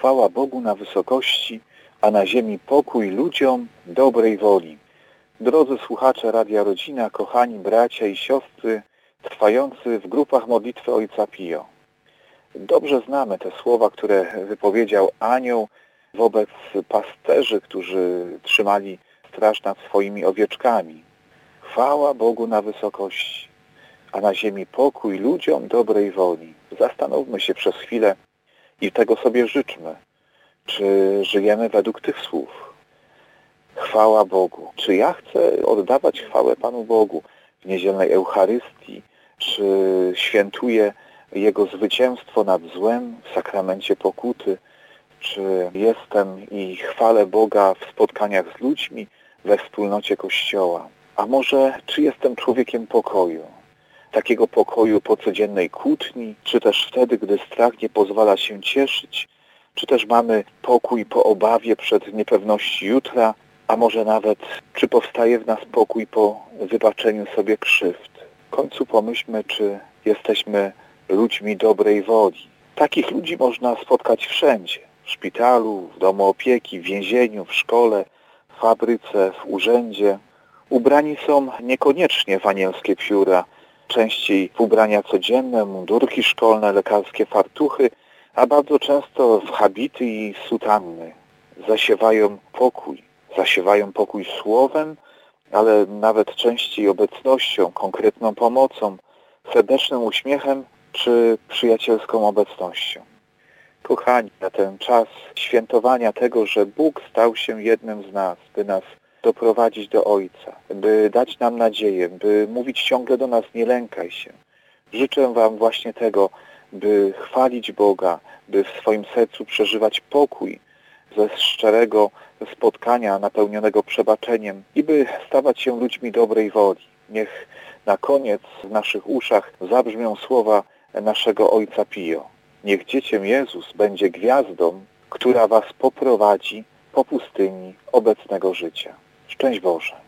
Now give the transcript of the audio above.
chwała Bogu na wysokości, a na ziemi pokój ludziom dobrej woli. Drodzy słuchacze Radia Rodzina, kochani bracia i siostry, trwający w grupach modlitwy Ojca Pio. Dobrze znamy te słowa, które wypowiedział anioł wobec pasterzy, którzy trzymali straż nad swoimi owieczkami. Chwała Bogu na wysokości, a na ziemi pokój ludziom dobrej woli. Zastanówmy się przez chwilę i tego sobie życzmy. Czy żyjemy według tych słów? Chwała Bogu. Czy ja chcę oddawać chwałę Panu Bogu w niedzielnej Eucharystii? Czy świętuję Jego zwycięstwo nad złem w sakramencie pokuty? Czy jestem i chwalę Boga w spotkaniach z ludźmi, we wspólnocie Kościoła? A może czy jestem człowiekiem pokoju? Takiego pokoju po codziennej kłótni, czy też wtedy, gdy strach nie pozwala się cieszyć, czy też mamy pokój po obawie przed niepewności jutra, a może nawet czy powstaje w nas pokój po wybaczeniu sobie krzywd. W końcu pomyślmy, czy jesteśmy ludźmi dobrej woli. Takich ludzi można spotkać wszędzie. W szpitalu, w domu opieki, w więzieniu, w szkole, w fabryce, w urzędzie. Ubrani są niekoniecznie w anielskie pióra, częściej w ubrania codzienne, mundurki szkolne, lekarskie fartuchy, a bardzo często w habity i sutanny. Zasiewają pokój słowem, ale nawet częściej obecnością, konkretną pomocą, serdecznym uśmiechem czy przyjacielską obecnością. Kochani, na ten czas świętowania tego, że Bóg stał się jednym z nas, by nas doprowadzić do Ojca, by dać nam nadzieję, by mówić ciągle do nas: nie lękaj się. Życzę Wam właśnie tego, by chwalić Boga, by w swoim sercu przeżywać pokój ze szczerego spotkania napełnionego przebaczeniem i by stawać się ludźmi dobrej woli. Niech na koniec w naszych uszach zabrzmią słowa naszego Ojca Pio. Niech Dziecię Jezus będzie gwiazdą, która Was poprowadzi po pustyni obecnego życia. Szczęść Boże.